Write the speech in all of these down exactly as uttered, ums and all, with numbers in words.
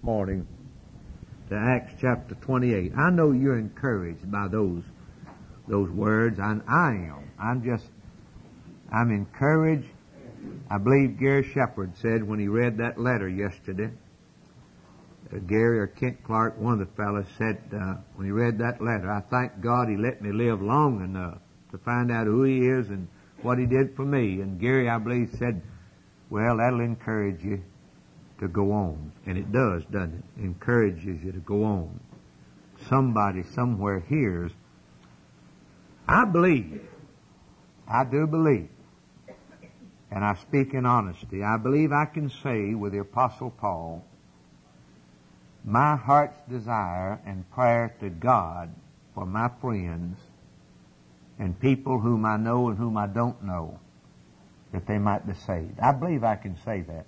morning to Acts chapter twenty-eight. I know you're encouraged by those those words, and I am. I'm just, I'm encouraged. I believe Gary Shepard said when he read that letter yesterday, uh, Gary or Kent Clark, one of the fellows said uh, when he read that letter, I thank God he let me live long enough to find out who he is and what he did for me. And Gary, I believe, said, well, that'll encourage you to go on. And it does, doesn't it? It encourages you to go on. Somebody somewhere hears. I believe, I do believe, and I speak in honesty, I believe I can say with the Apostle Paul, my heart's desire and prayer to God for my friends and people whom I know and whom I don't know, that they might be saved. I believe I can say that.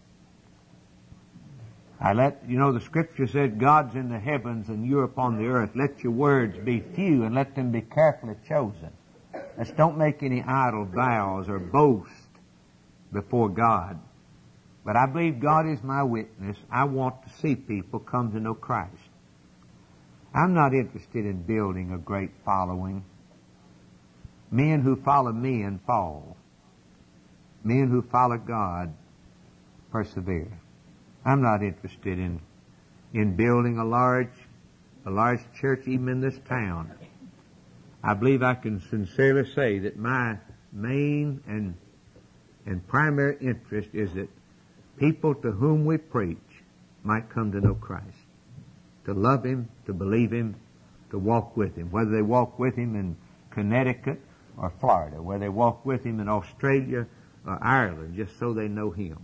I let, you know, the scripture said, God's in the heavens and you're upon the earth. Let your words be few and let them be carefully chosen. Let's don't make any idle vows or boast before God. But I believe God is my witness. I want to see people come to know Christ. I'm not interested in building a great following. Men who follow men fall. Men who follow God persevere. I'm not interested in in building a large a large church even in this town. I believe I can sincerely say that my main and and primary interest is that people to whom we preach might come to know Christ, to love Him, to believe Him, to walk with Him, whether they walk with Him in Connecticut or Florida, whether they walk with Him in Australia or Ireland, just so they know Him.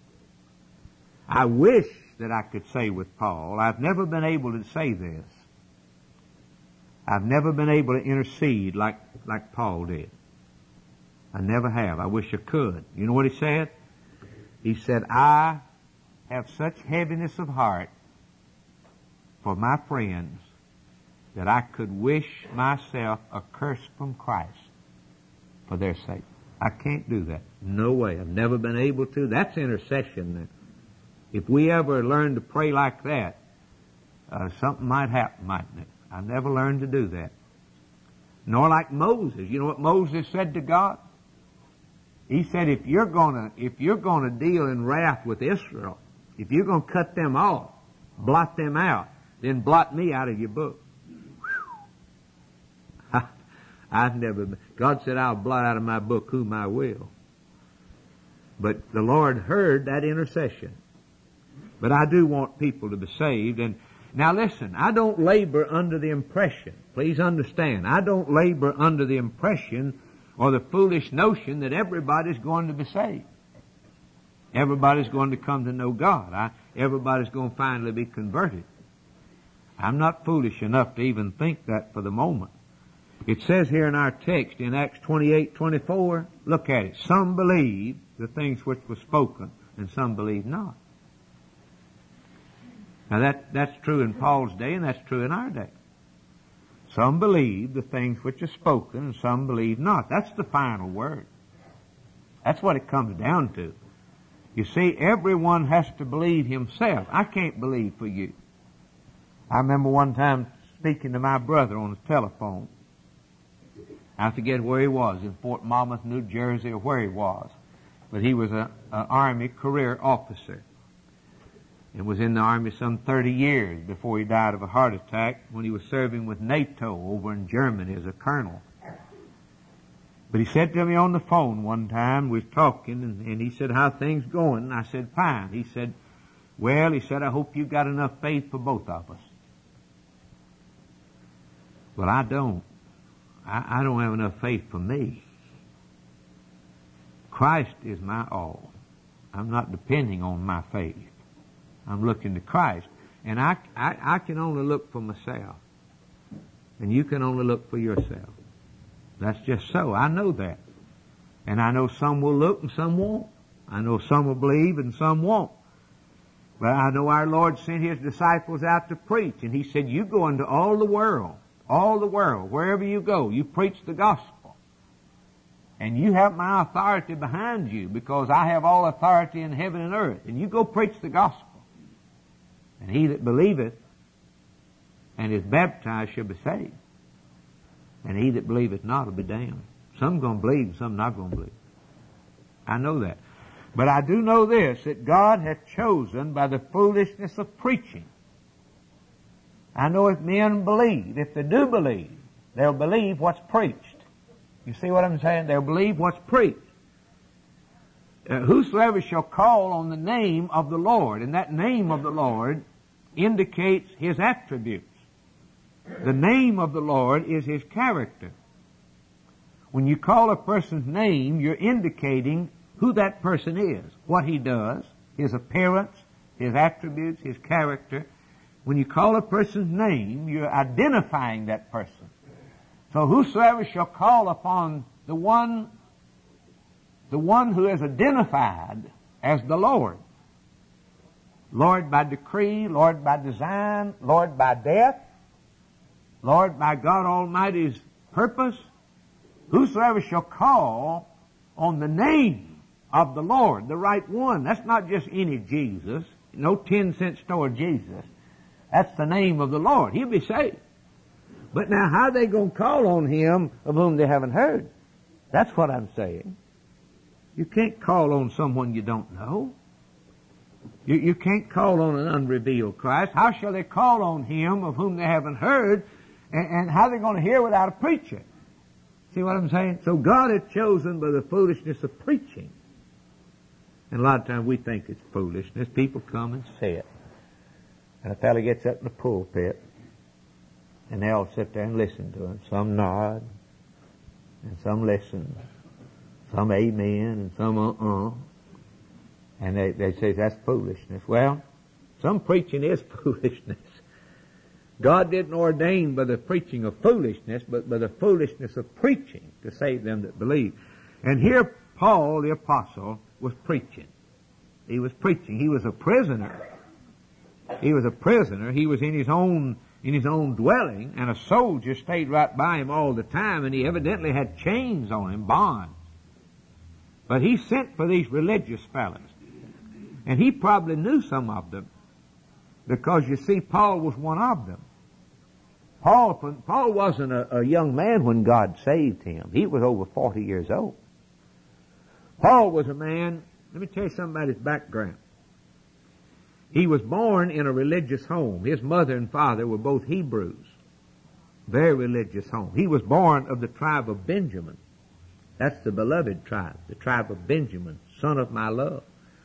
I wish that I could say with Paul, I've never been able to say this. I've never been able to intercede like, like Paul did. I never have. I wish I could. You know what he said? He said, I have such heaviness of heart for my friends that I could wish myself accursed from Christ for their sake. I can't do that. No way. I've never been able to. That's intercession. If we ever learn to pray like that, uh, something might happen, mightn't it? I never learned to do that. Nor like Moses. You know what Moses said to God? He said, if you're gonna, if you're gonna deal in wrath with Israel, if you're gonna cut them off, blot them out, then blot me out of your book. I've never been, God said, I'll blot out of my book whom I will. But the Lord heard that intercession. But I do want people to be saved. And now listen, I don't labor under the impression, please understand, I don't labor under the impression or the foolish notion that everybody's going to be saved. Everybody's going to come to know God. I, everybody's going to finally be converted. I'm not foolish enough to even think that for the moment. It says here in our text in Acts twenty-eight twenty-four, look at it. Some believe the things which were spoken, and some believe not. Now that, that's true in Paul's day, and that's true in our day. Some believe the things which are spoken, and some believe not. That's the final word. That's what it comes down to. You see, everyone has to believe himself. I can't believe for you. I remember one time speaking to my brother on the telephone. I forget where he was, in Fort Monmouth, New Jersey, or where he was. But he was an Army career officer. And was in the Army some thirty years before he died of a heart attack when he was serving with NATO over in Germany as a colonel. But he said to me on the phone one time, we was talking, and, and he said, how things going? And I said, fine. He said, well, he said, I hope you've got enough faith for both of us. Well, I don't. I, I don't have enough faith for me. Christ is my all. I'm not depending on my faith. I'm looking to Christ. And I, I, I can only look for myself. And you can only look for yourself. That's just so. I know that. And I know some will look and some won't. I know some will believe and some won't. But I know our Lord sent His disciples out to preach. And He said, you go into all the world, all the world, wherever you go, you preach the gospel. And you have my authority behind you because I have all authority in heaven and earth. And you go preach the gospel. And he that believeth and is baptized shall be saved. And he that believeth not will be damned. Some going to believe and some not going to believe. I know that. But I do know this, that God hath chosen by the foolishness of preaching. I know if men believe, if they do believe, they'll believe what's preached. You see what I'm saying? They'll believe what's preached. Uh, whosoever shall call on the name of the Lord, and that name of the Lord indicates His attributes. The name of the Lord is His character. When you call a person's name, you're indicating who that person is, what he does, his appearance, his attributes, his character. When you call a person's name, you're identifying that person. So whosoever shall call upon the one, the one who is identified as the Lord, Lord by decree, Lord by design, Lord by death, Lord by God Almighty's purpose, whosoever shall call on the name of the Lord, the right one. That's not just any Jesus, no ten cent store Jesus. That's the name of the Lord. He'll be saved. But now how are they going to call on Him of whom they haven't heard? That's what I'm saying. You can't call on someone you don't know. You, you can't call on an unrevealed Christ. How shall they call on Him of whom they haven't heard? And, and how are they going to hear without a preacher? See what I'm saying? So God has chosen by the foolishness of preaching. And a lot of times we think it's foolishness. People come and say it. And a fellow gets up in the pulpit, and they all sit there and listen to him. Some nod, and some listen, some amen, and some uh-uh. And they, they say that's foolishness. Well, some preaching is foolishness. God didn't ordain by the preaching of foolishness, but by the foolishness of preaching to save them that believe. And here Paul, the apostle, was preaching. He was preaching. He was a prisoner. He was a prisoner. He was in his own in his own dwelling, and a soldier stayed right by him all the time, and he evidently had chains on him, bonds. But he sent for these religious fellows, and he probably knew some of them, because you see, Paul was one of them. Paul, Paul wasn't a, a young man when God saved him. He was over forty years old. Paul was a man, let me tell you something about his background. He was born in a religious home. His mother and father were both Hebrews. Very religious home. He was born of the tribe of Benjamin. That's the beloved tribe, the tribe of Benjamin, son of my love.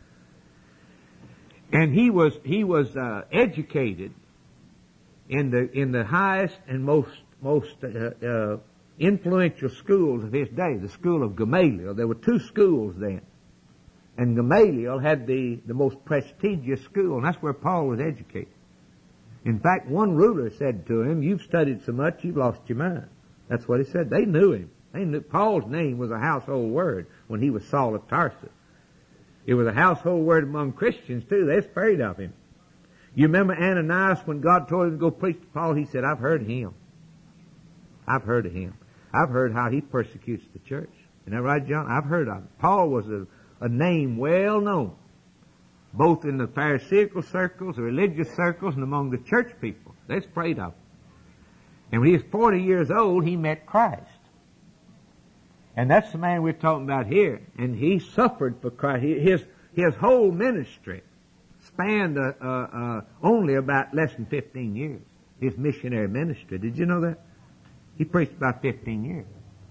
And he was he was uh, educated in the in the highest and most most uh, uh, influential schools of his day, the school of Gamaliel. There were two schools then. And Gamaliel had the, the most prestigious school, and that's where Paul was educated. In fact, one ruler said to him, "You've studied so much, you've lost your mind." That's what he said. They knew him. They knew Paul's name was a household word when he was Saul of Tarsus. It was a household word among Christians, too. They're afraid of him. You remember Ananias, when God told him to go preach to Paul, he said, "I've heard him. I've heard of him. I've heard how he persecutes the church." Isn't that right, John? I've heard of him. Paul was a A name well known, both in the Pharisaical circles, the religious circles, and among the church people. They're afraid of him. And when he was forty years old, he met Christ. And that's the man we're talking about here. And he suffered for Christ. His, his whole ministry spanned uh, uh, uh, only about less than fifteen years. His missionary ministry. Did you know that? He preached about fifteen years.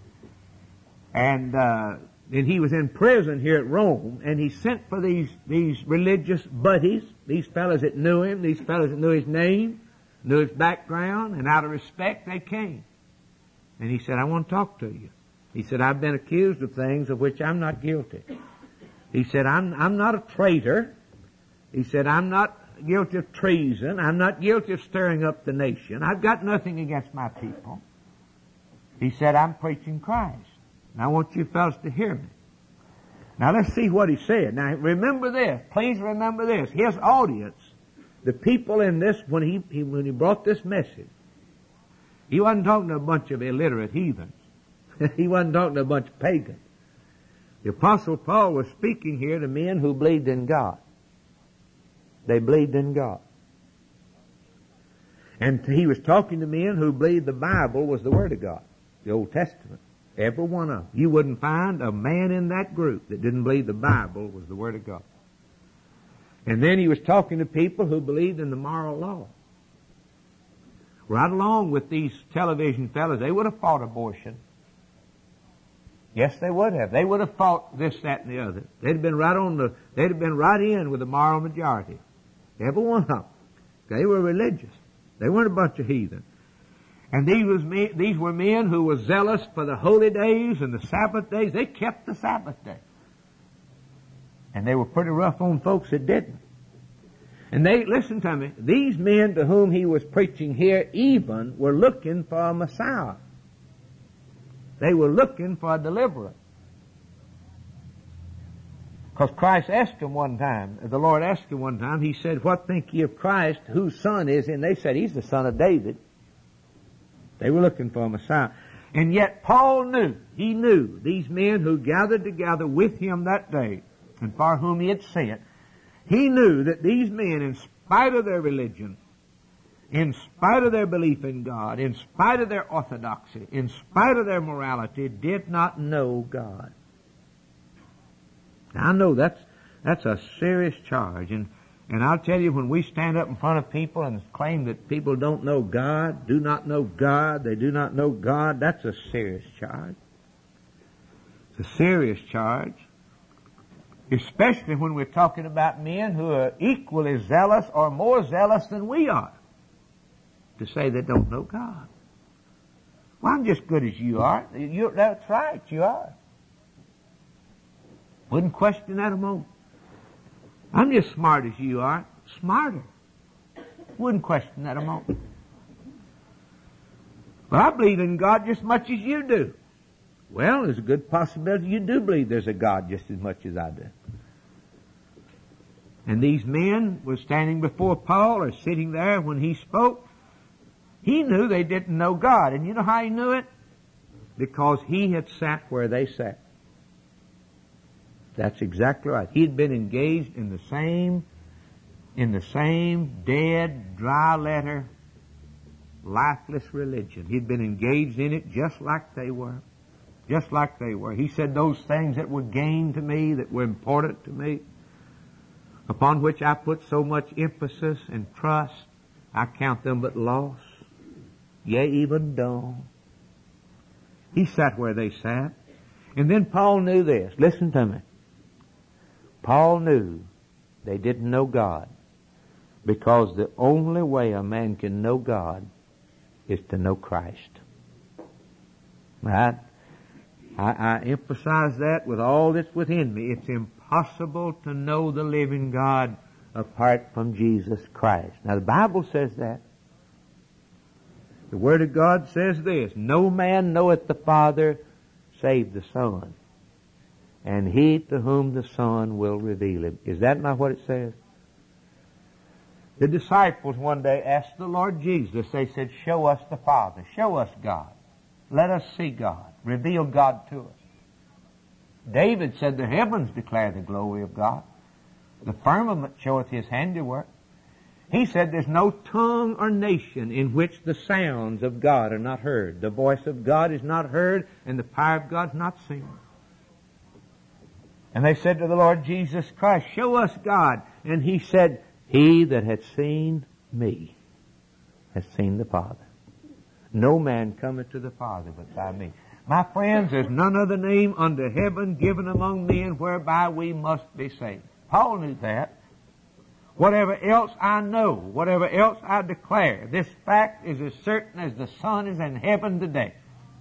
And, uh, And he was in prison here at Rome, and he sent for these, these religious buddies, these fellows that knew him, these fellows that knew his name, knew his background, and out of respect they came. And he said, "I want to talk to you." He said, "I've been accused of things of which I'm not guilty." He said, I'm, I'm not a traitor. He said, "I'm not guilty of treason. I'm not guilty of stirring up the nation. I've got nothing against my people." He said, "I'm preaching Christ. And I want you fellas to hear me." Now let's see what he said. Now remember this. Please remember this. His audience, the people in this, when he, he when he brought this message, he wasn't talking to a bunch of illiterate heathens. He wasn't talking to a bunch of pagans. The Apostle Paul was speaking here to men who believed in God. They believed in God. And he was talking to men who believed the Bible was the Word of God, the Old Testament. Every one of them. You wouldn't find a man in that group that didn't believe the Bible was the Word of God. And then he was talking to people who believed in the moral law. Right along with these television fellas, they would have fought abortion. Yes, they would have. They would have fought this, that, and the other. They'd have been right on the, they'd have been right in with the moral majority. Every one of them. They were religious. They weren't a bunch of heathen. And these was men, these were men who were zealous for the holy days and the Sabbath days. They kept the Sabbath day. And they were pretty rough on folks that didn't. And they, listen to me, these men to whom he was preaching here even were looking for a Messiah. They were looking for a deliverer. Because Christ asked them one time, the Lord asked him one time, he said, what think ye of Christ, whose son is he? And they said, he's the son of David. They were looking for a Messiah. And yet Paul knew, he knew, these men who gathered together with him that day, and for whom he had sent, he knew that these men, in spite of their religion, in spite of their belief in God, in spite of their orthodoxy, in spite of their morality, did not know God. Now, I know that's that's a serious charge, and and I'll tell you, when we stand up in front of people and claim that people don't know God, do not know God, they do not know God, that's a serious charge. It's a serious charge. Especially when we're talking about men who are equally zealous or more zealous than we are to say they don't know God. Well, I'm just good as you are. You, that's right, you are. Wouldn't question that a moment. I'm just smart as you are. Smarter. Wouldn't question that a moment. But I believe in God just as much as you do. Well, there's a good possibility you do believe there's a God just as much as I do. And these men were standing before Paul or sitting there when he spoke. He knew they didn't know God. And you know how he knew it? Because he had sat where they sat. That's exactly right. He had been engaged in the same, in the same dead, dry letter, lifeless religion. He'd been engaged in it just like they were. Just like they were. He said those things that were gain to me, that were important to me, upon which I put so much emphasis and trust, I count them but loss, yea, even dung. He sat where they sat. And then Paul knew this. Listen to me. Paul knew they didn't know God, because the only way a man can know God is to know Christ. Right? I, I emphasize that with all that's within me. It's impossible to know the living God apart from Jesus Christ. Now the Bible says that. The Word of God says this, no man knoweth the Father save the Son, and he to whom the Son will reveal him. Is that not what it says? The disciples one day asked the Lord Jesus, they said, show us the Father, show us God. Let us see God. Reveal God to us. David said, the heavens declare the glory of God. The firmament showeth his handiwork. He said there's no tongue or nation in which the sounds of God are not heard. The voice of God is not heard, and the power of God is not seen. And they said to the Lord Jesus Christ, show us God. And he said, he that hath seen me hath seen the Father. No man cometh to the Father but by me. My friends, there's none other name under heaven given among men whereby we must be saved. Paul knew that. Whatever else I know, whatever else I declare, this fact is as certain as the sun is in heaven today.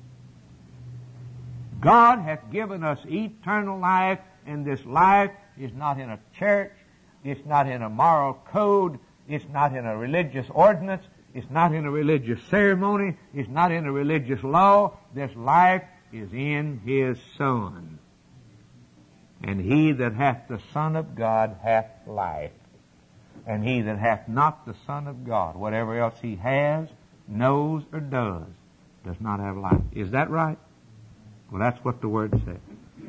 God hath given us eternal life, and this life is not in a church, it's not in a moral code, it's not in a religious ordinance, it's not in a religious ceremony, it's not in a religious law. This life is in His Son. And he that hath the Son of God hath life. And he that hath not the Son of God, whatever else he has, knows, or does, does not have life. Is that right? Well, that's what the Word says.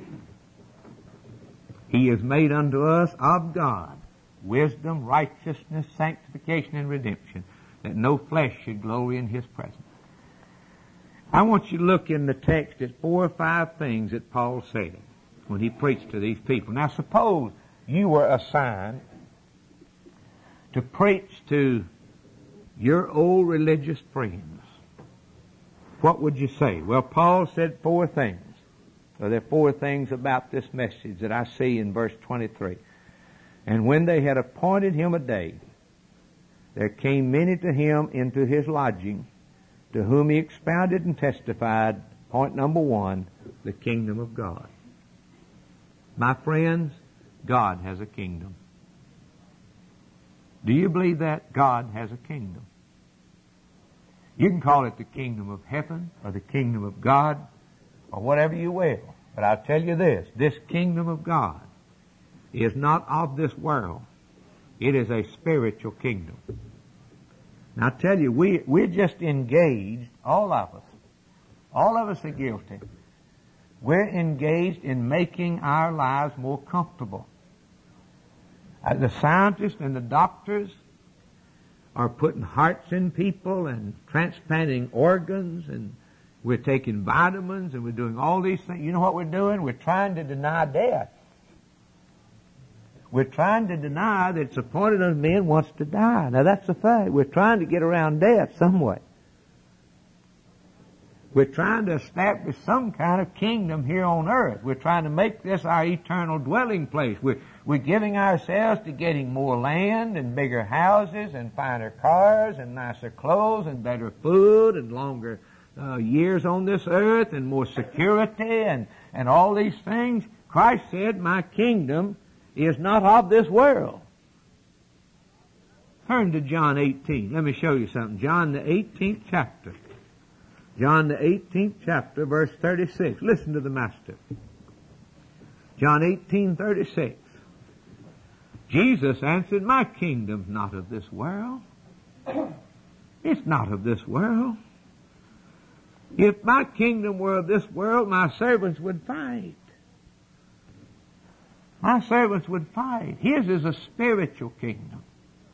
He is made unto us of God wisdom, righteousness, sanctification, and redemption. that no flesh should glory in His presence. I want you to look in the text at four or five things that Paul said when he preached to these people. Now suppose you were assigned to preach to your old religious friends. What would you say? Well, Paul said four things. So there are four things about this message that I see in verse twenty-three. And when they had appointed him a day, there came many to him into his lodging, to whom he expounded and testified, point number one, the kingdom of God. My friends, God has a kingdom. Do you believe that? God has a kingdom. You can call it the kingdom of heaven or the kingdom of God or whatever you will. But I'll tell you this, this kingdom of God is not of this world. It is a spiritual kingdom. Now I tell you, we, we're just engaged, all of us, all of us are guilty. We're engaged in making our lives more comfortable. Uh, the scientists and the doctors are putting hearts in people and transplanting organs, and we're taking vitamins and we're doing all these things. You know what we're doing? We're trying to deny death. We're trying to deny that it's appointed unto men wants to die. Now that's the fact. We're trying to get around death some way. We're trying to establish some kind of kingdom here on earth. We're trying to make this our eternal dwelling place. We're, we're giving ourselves to getting more land and bigger houses and finer cars and nicer clothes and better food and longer uh, years on this earth and more security and, and all these things. Christ said, my kingdom is not of this world. Turn to John eighteen. Let me show you something. John the eighteenth chapter. John the eighteenth chapter, verse thirty-six. Listen to the Master. John eighteen thirty-six. Jesus answered, my kingdom's not of this world. It's not of this world. If my kingdom were of this world, my servants would fight. My servants would fight. His is a spiritual kingdom.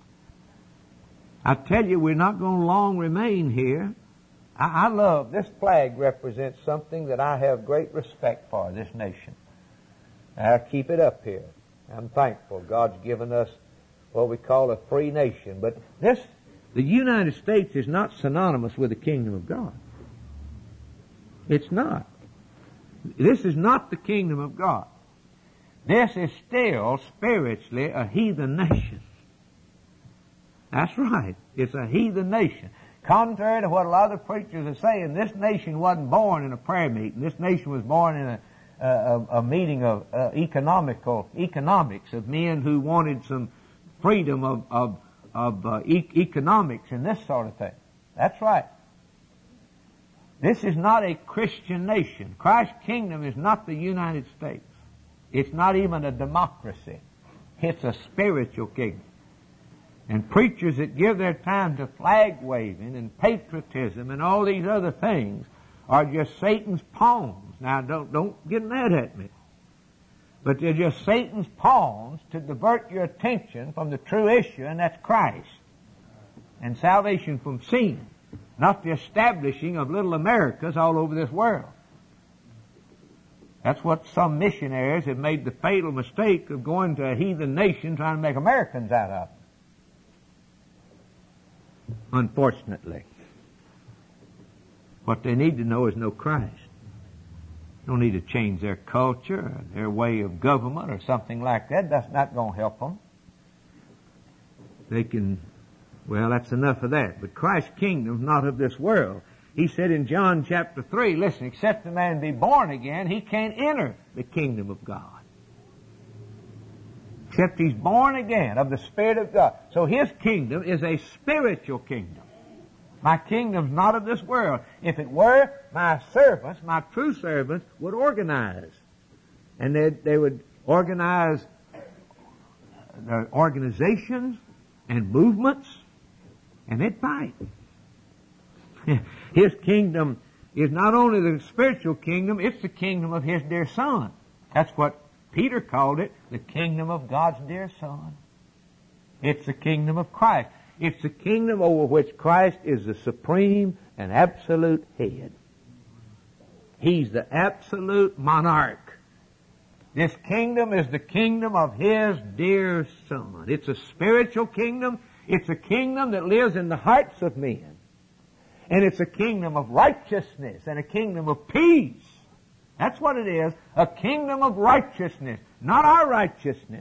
I tell you, we're not going to long remain here. I, I love, this flag represents something that I have great respect for, this nation. I keep it up here. I'm thankful God's given us what we call a free nation. But this, the United States is not synonymous with the kingdom of God. It's not. This is not the kingdom of God. This is still spiritually a heathen nation. That's right. It's a heathen nation. Contrary to what a lot of the preachers are saying, this nation wasn't born in a prayer meeting. This nation was born in a, a, a meeting of uh, economical economics of men who wanted some freedom of of, of uh, e- economics and this sort of thing. That's right. This is not a Christian nation. Christ's kingdom is not the United States. It's not even a democracy. It's a spiritual kingdom. And preachers that give their time to flag waving and patriotism and all these other things are just Satan's pawns. Now don't, don't get mad at me. But they're just Satan's pawns to divert your attention from the true issue, and that's Christ. And salvation from sin. Not the establishing of little Americas all over this world. That's what some missionaries have made the fatal mistake of going to a heathen nation trying to make Americans out of. Unfortunately. What they need to know is know Christ. They don't need to change their culture or their way of government or something like that. That's not going to help them. They can, well, that's enough of that. But Christ's kingdom is not of this world. He said in John chapter three, listen, except a man be born again, he can't enter the kingdom of God. Except he's born again of the Spirit of God. So his kingdom is a spiritual kingdom. My kingdom's not of this world. If it were, my servants, my true servants, would organize. And they, they would organize their organizations and movements, and they'd fight. His kingdom is not only the spiritual kingdom, it's the kingdom of His dear Son. That's what Peter called it, the kingdom of God's dear Son. It's the kingdom of Christ. It's the kingdom over which Christ is the supreme and absolute head. He's the absolute monarch. This kingdom is the kingdom of His dear Son. It's a spiritual kingdom. It's a kingdom that lives in the hearts of men. And it's a kingdom of righteousness and a kingdom of peace. That's what it is. A kingdom of righteousness. Not our righteousness,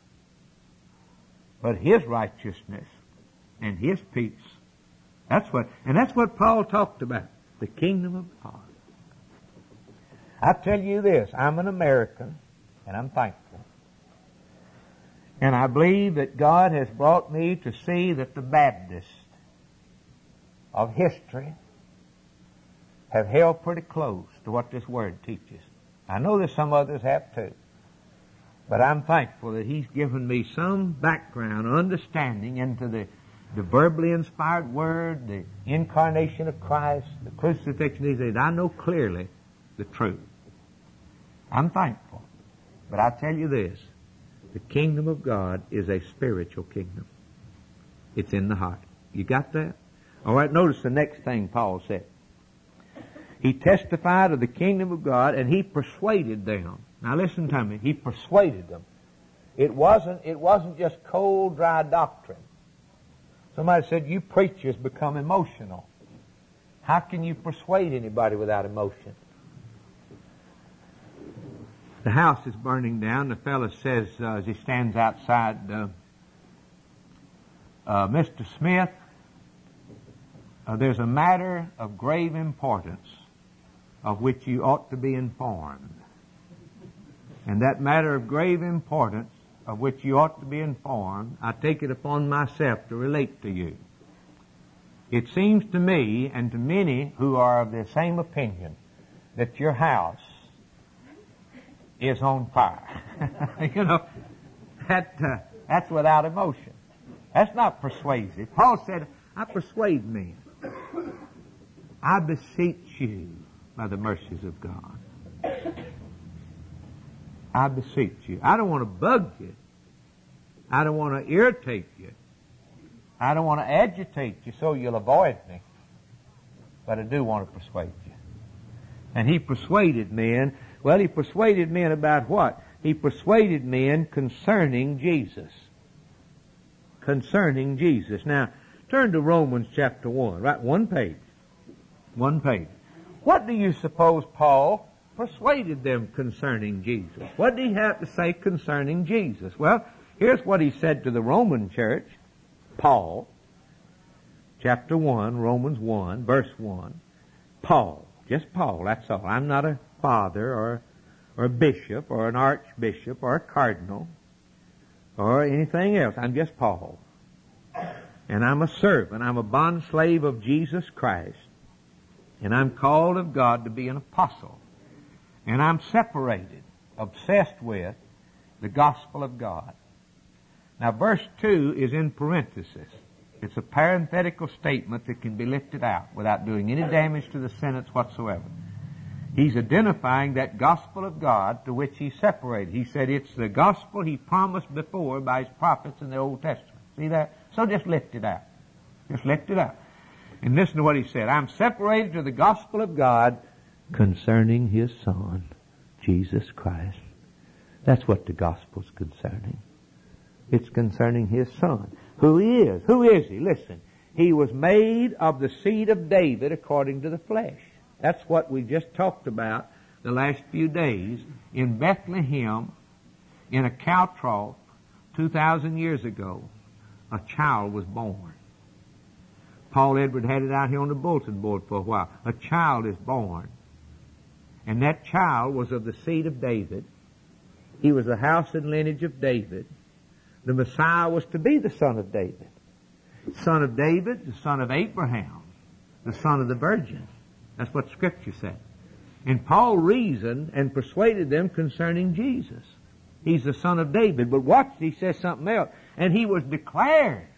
but His righteousness and His peace. That's what, and that's what Paul talked about. The kingdom of God. I tell you this, I'm an American, and I'm thankful. And I believe that God has brought me to see that the Baptists of history have held pretty close to what this Word teaches. I know that some others have too. But I'm thankful that He's given me some background, understanding into the, the verbally inspired Word, the incarnation of Christ, the crucifixion. He said, I know clearly the truth. I'm thankful. But I tell you this, the kingdom of God is a spiritual kingdom. It's in the heart. You got that? All right, notice the next thing Paul said. He testified of the kingdom of God, and he persuaded them. Now listen to me. He persuaded them. It wasn't, it wasn't just cold, dry doctrine. Somebody said, you preachers become emotional. How can you persuade anybody without emotion? The house is burning down. The fellow says, uh, as he stands outside, uh, uh, Mister Smith, uh, there's a matter of grave importance of which you ought to be informed. And that matter of grave importance of which you ought to be informed, I take it upon myself to relate to you. It seems to me and to many who are of the same opinion that your house is on fire. You know, that uh, that's without emotion. That's not persuasive. Paul said, I persuade men. I beseech you by the mercies of God. I beseech you. I don't want to bug you. I don't want to irritate you. I don't want to agitate you so you'll avoid me. But I do want to persuade you. And he persuaded men. Well, he persuaded men about what? He persuaded men concerning Jesus. Concerning Jesus. Now, turn to Romans chapter one. Right, one page. One page. What do you suppose Paul persuaded them concerning Jesus? What did he have to say concerning Jesus? Well, here's what he said to the Roman church. Paul, chapter one, Romans one, verse one. Paul, just Paul, that's all. I'm not a father or, or a bishop or an archbishop or a cardinal or anything else. I'm just Paul. And I'm a servant. I'm a bondslave of Jesus Christ. And I'm called of God to be an apostle. And I'm separated, obsessed with the gospel of God. Now, verse two is in parenthesis. It's a parenthetical statement that can be lifted out without doing any damage to the sentence whatsoever. He's identifying that gospel of God to which he's separated. He said it's the gospel he promised before by his prophets in the Old Testament. See that? So just lift it out. Just lift it out. And listen to what he said. I'm separated to the gospel of God concerning His Son, Jesus Christ. That's what the gospel's concerning. It's concerning His Son. Who He is. Who is He? Listen. He was made of the seed of David according to the flesh. That's what we just talked about the last few days. In Bethlehem, in a cow trough, two thousand years ago, a child was born. Paul Edward had it out here on the bulletin board for a while. A child is born. And that child was of the seed of David. He was the house and lineage of David. The Messiah was to be the son of David. Son of David, the son of Abraham, the son of the Virgin. That's what Scripture said. And Paul reasoned and persuaded them concerning Jesus. He's the son of David. But watch, he says something else. And he was declared.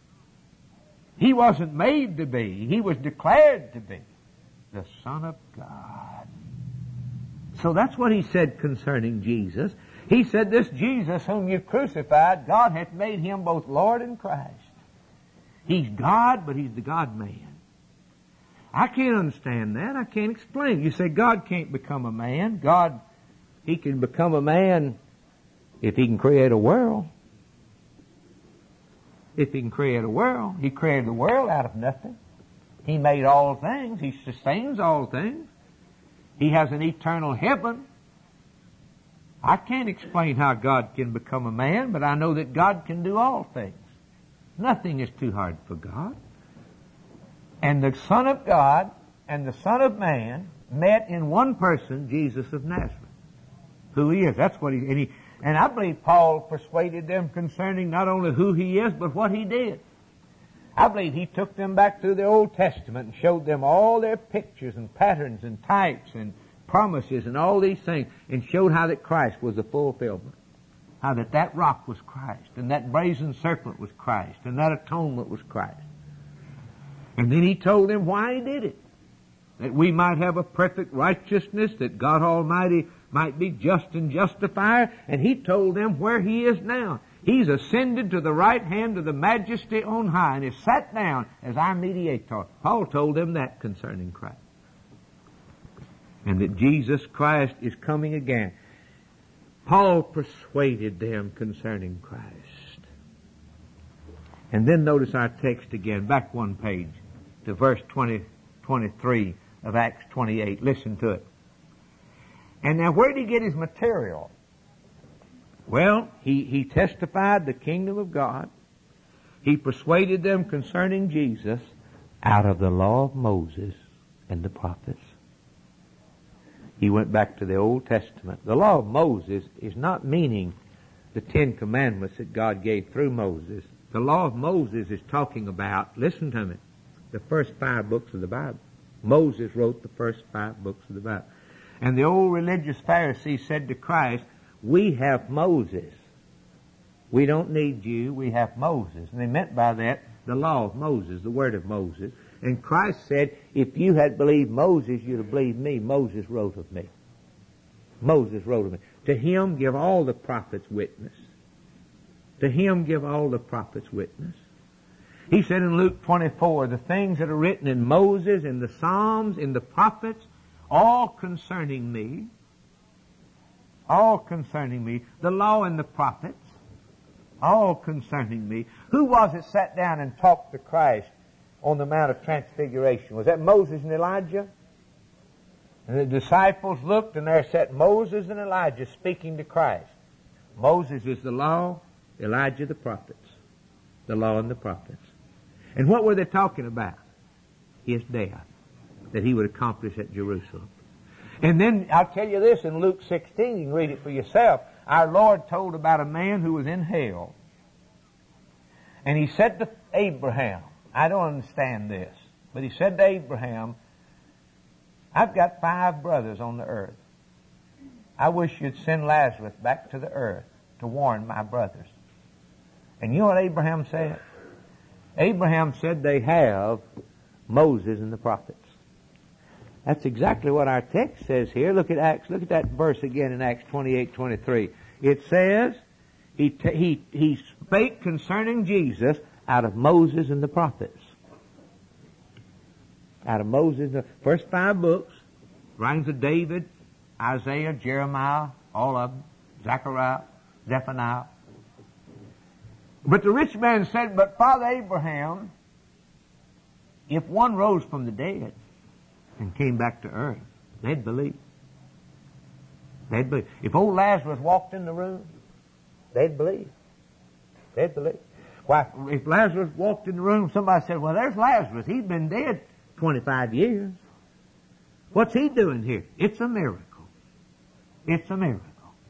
He wasn't made to be. He was declared to be the Son of God. So that's what he said concerning Jesus. He said, this Jesus whom you crucified, God hath made Him both Lord and Christ. He's God, but He's the God-man. I can't understand that. I can't explain it. You say God can't become a man. God, He can become a man if He can create a world. If He can create a world. He created the world out of nothing. He made all things. He sustains all things. He has an eternal heaven. I can't explain how God can become a man, but I know that God can do all things. Nothing is too hard for God. And the Son of God and the Son of Man met in one person, Jesus of Nazareth. Who He is. That's what He, and he, and I believe Paul persuaded them concerning not only who He is, but what He did. I believe he took them back through the Old Testament and showed them all their pictures and patterns and types and promises and all these things, and showed how that Christ was the fulfillment. How that that rock was Christ, and that brazen serpent was Christ, and that atonement was Christ. And then He told them why He did it. That we might have a perfect righteousness, that God Almighty might be just and justifier, and He told them where He is now. He's ascended to the right hand of the Majesty on high, and is sat down as our mediator. Paul told them that concerning Christ. And that Jesus Christ is coming again. Paul persuaded them concerning Christ. And then notice our text again, back one page to verse twenty, twenty-three of Acts twenty-eight. Listen to it. And now where did he get his material? Well, he, he testified the kingdom of God. He persuaded them concerning Jesus out of the law of Moses and the prophets. He went back to the Old Testament. The law of Moses is not meaning the Ten Commandments that God gave through Moses. The law of Moses is talking about, listen to me, the first five books of the Bible. Moses wrote the first five books of the Bible. And the old religious Pharisees said to Christ, we have Moses. We don't need you, we have Moses. And they meant by that the law of Moses, the word of Moses. And Christ said, if you had believed Moses, you'd have believed me. Moses wrote of me. Moses wrote of me. To him give all the prophets witness. To him give all the prophets witness. He said in Luke twenty-four, the things that are written in Moses, in the Psalms, in the prophets, all concerning me, all concerning me, the law and the prophets, all concerning me. Who was it sat down and talked to Christ on the Mount of Transfiguration? Was that Moses and Elijah? And the disciples looked, and there sat Moses and Elijah speaking to Christ. Moses is the law, Elijah the prophets. The law and the prophets. And what were they talking about? His death, that he would accomplish at Jerusalem. And then, I'll tell you this, in Luke sixteen, you can read it for yourself, our Lord told about a man who was in hell. And He said to Abraham, I don't understand this, but He said to Abraham, I've got five brothers on the earth. I wish you'd send Lazarus back to the earth to warn my brothers. And you know what Abraham said? Abraham said they have Moses and the prophets. That's exactly what our text says here. Look at Acts. Look at that verse again in Acts twenty-eight twenty-three. It says, he, t- he, he spake concerning Jesus out of Moses and the prophets. Out of Moses, the first five books, writings of David, Isaiah, Jeremiah, all of them, Zechariah, Zephaniah. But the rich man said, but Father Abraham, if one rose from the dead and came back to earth, they'd believe. They'd believe. If old Lazarus walked in the room, they'd believe. They'd believe. Why, if Lazarus walked in the room, somebody said, well, there's Lazarus. He's been dead twenty-five years. What's he doing here? It's a miracle. It's a miracle.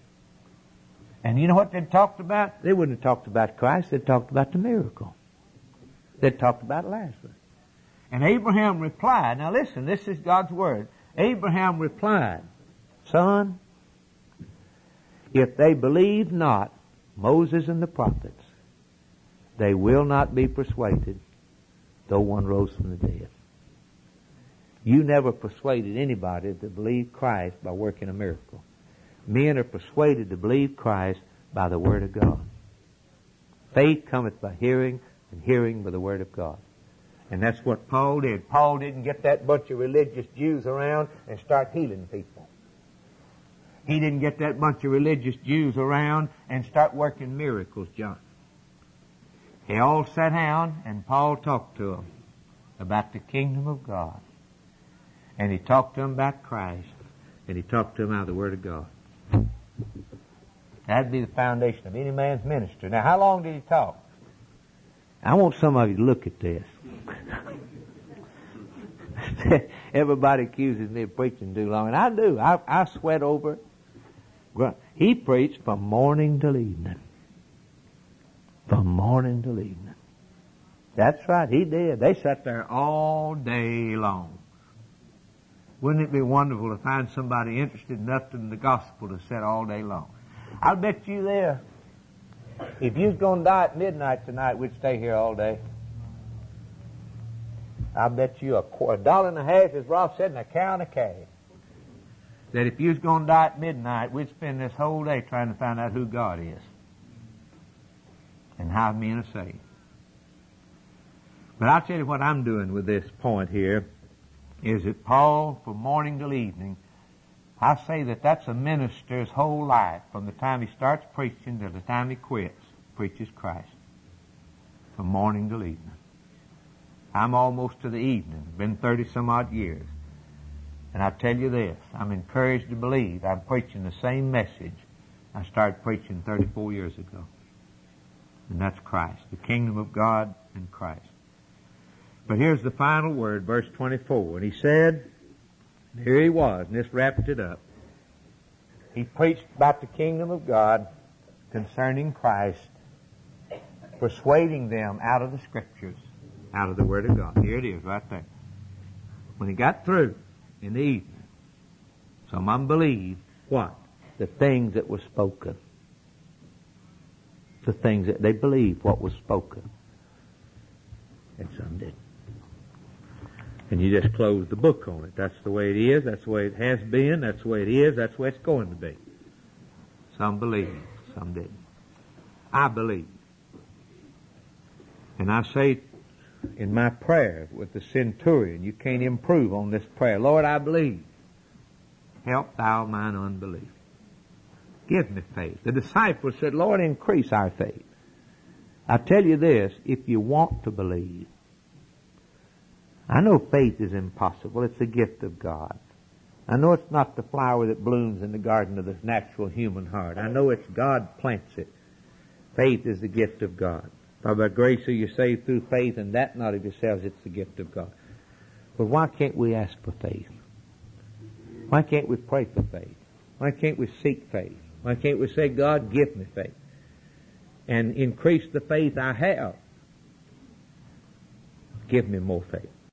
And you know what they'd talked about? They wouldn't have talked about Christ. They'd talked about the miracle. They'd talked about Lazarus. And Abraham replied, now listen, this is God's word. Abraham replied, Son, if they believe not Moses and the prophets, they will not be persuaded, though one rose from the dead. You never persuaded anybody to believe Christ by working a miracle. Men are persuaded to believe Christ by the Word of God. Faith cometh by hearing, and hearing by the Word of God. And that's what Paul did. Paul didn't get that bunch of religious Jews around and start healing people. He didn't get that bunch of religious Jews around and start working miracles, John. They all sat down and Paul talked to them about the kingdom of God. And he talked to them about Christ. And he talked to them out of the Word of God. That'd be the foundation of any man's ministry. Now, how long did he talk? I want some of you to look at this. Everybody accuses me of preaching too long, and I do. I, I sweat over it. He preached from morning till evening. From morning till evening. That's right, he did. They sat there all day long. Wouldn't it be wonderful to find somebody interested enough in the gospel to sit all day long? I'll bet you there, if you was going to die at midnight tonight, we'd stay here all day. I'll bet you a, qu- a dollar and a half, as Rolf said, and a cow and a calf. That if you was going to die at midnight, we'd spend this whole day trying to find out who God is and how men are saved. But I'll tell you what I'm doing with this point here is that Paul, from morning till evening, I say that that's a minister's whole life, from the time he starts preaching to the time he quits, preaches Christ. From morning till evening. I'm almost to the evening. It's been thirty some odd years. And I tell you this, I'm encouraged to believe I'm preaching the same message I started preaching thirty-four years ago. And that's Christ, the kingdom of God and Christ. But here's the final word, verse twenty-four. And he said, here he was, and this wrapped it up. He preached about the kingdom of God concerning Christ, persuading them out of the Scriptures, out of the Word of God. Here it is, right there. When he got through in the evening, some of them believed what? The things that were spoken. The things that they believed what was spoken. And some didn't. And you just close the book on it. That's the way it is. That's the way it has been. That's the way it is. That's the way it's going to be. Some believe. Some didn't. I believe. And I say in my prayer with the centurion, you can't improve on this prayer. Lord, I believe. Help thou mine unbelief. Give me faith. The disciples said, Lord, increase our faith. I tell you this, if you want to believe, I know faith is impossible. It's a gift of God. I know it's not the flower that blooms in the garden of the natural human heart. I know it's God plants it. Faith is the gift of God. For by grace are you saved through faith, and that not of yourselves, it's the gift of God. But why can't we ask for faith? Why can't we pray for faith? Why can't we seek faith? Why can't we say, God, give me faith? And increase the faith I have. Give me more faith.